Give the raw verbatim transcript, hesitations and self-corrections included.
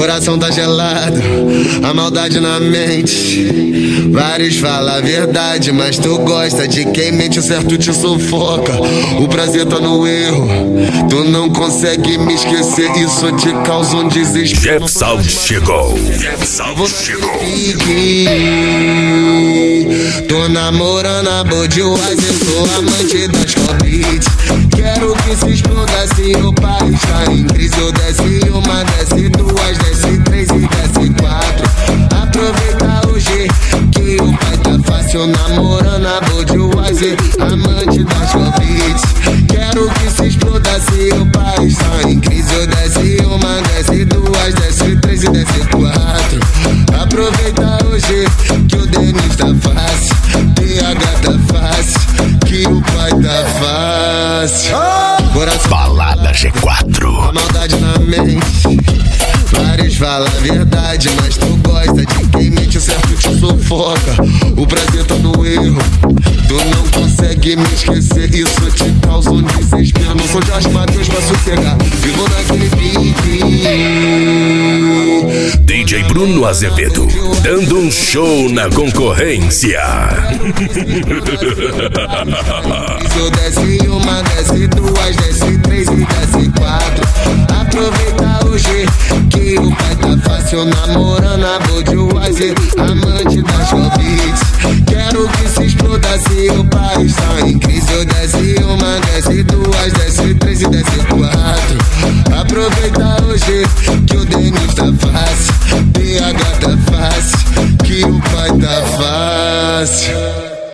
Coração tá gelado, a maldade na mente. Vários falam a verdade, mas tu gosta de quem mente, o certo te sufoca. O prazer tá no erro, tu não consegue me esquecer, isso te causa um desespero. Jeff Sound chegou. Jeff Sound chegou. Tô namorando a Budweiser, sou amante das cobrits. Quero que se exploda se o país tá em crise. Eu desce uma, desce duas, desce três e desce quatro. Aproveita hoje que o pai tá fácil, namorando a Budweiser, amante das cobrits. Quero que se exploda se o país tá em crise. Eu desce uma, desce duas, desce três e desce quatro. Aproveita hoje que o Denis tá fácil, T H tá fácil, que o pai tá fácil. Coração Balada G quatro. a maldade na mente. Vários falam a verdade, mas tu gosta de quem mente, o certo te sufoca. O prazer tá no erro, tu não consegue me esquecer, isso te causa um desespero. Não sou Jorge Mateus pra sossegar, vivo naquele pique. D J Bruno Azevedo, dando um show na concorrência. Eu desce uma, desce duas, desce três e desce quatro. Aproveita hoje que o pai tá fácil, namorando a Budweiser, amante das cobrits. Quero que se exploda se o país tá em crise. Eu desce uma, desce duas, desce três e desce quatro. Aproveita hoje que o Denis tá fácil, T H tá fácil, que o pai tá fácil.